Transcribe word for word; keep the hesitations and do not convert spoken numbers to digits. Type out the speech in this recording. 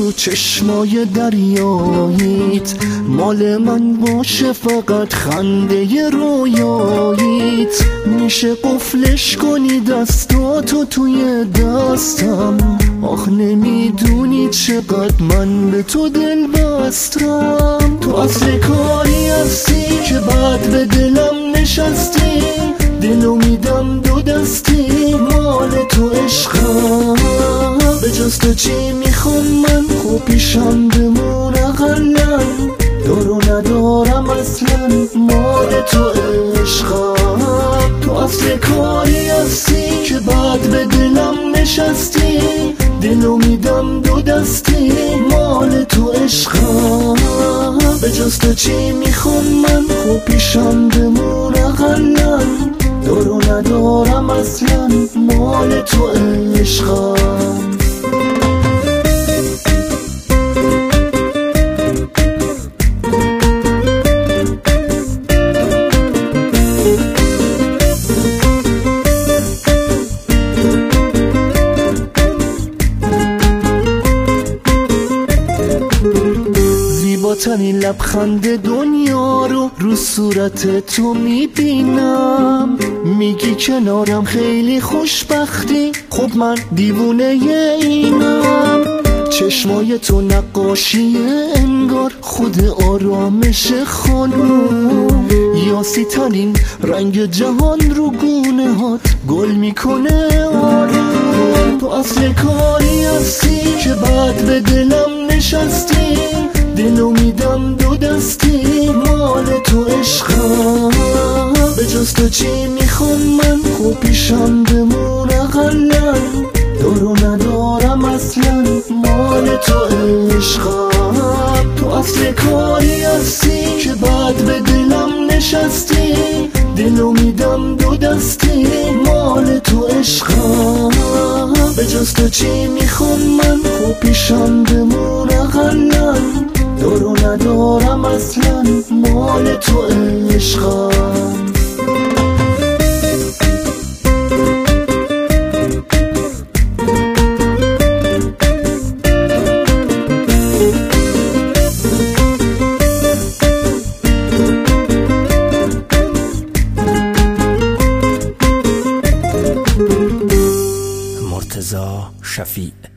تو چشمای دریاییت، مال من باشه فقط خنده رویاییت. میشه قفلش کنی دستاتو توی دستم، آخ نمیدونی چقدر من به تو دل بستم. تو اصل کاری هستی که بعد به دلم نشستی، دلو میدم دو دستی، مال تو عشقم. به جز تو چی میخوام من، خوب پیشم بمون اقلن، دارو ندارم اصلا، مال تو عشقم. تو اصل کاری هستی که بعد به دلم نشستی، دلو میدم دو دستی، مال تو عشقم. به جز تو چی میخوام من، خوب پیشم بمون اقلن، دارو ندارم اصلا، مال تو عشقم. زیباترین لبخند دنیا رو رو صورت تو میبینم، میگی کنارم خیلی خوشبختی، خب من دیوونه اینم. چشمای تو نقاشی انگار خود آرامش خانم، یاسی ترین رنگ جهان رو گونه هات گل میکنه آروم. تو اصل کاری هستی که بعد به دلم نشستی، دلو میدم دو دستی، مال تو عشقم. به جز تو چی میخوام من، خوب پیشم بمون اقلن، دارو ندارم اصلا، مال تو عشقم. تو اصل کاری هستی که بعد به دلم نشستی، دلو میدم دو دستی، مال تو عشقم. به جز تو چی میخوام من، خوب پیشم بمون اقلن، دارو ندارم اصلا، مال تو عشقم. مرتضی شفیع.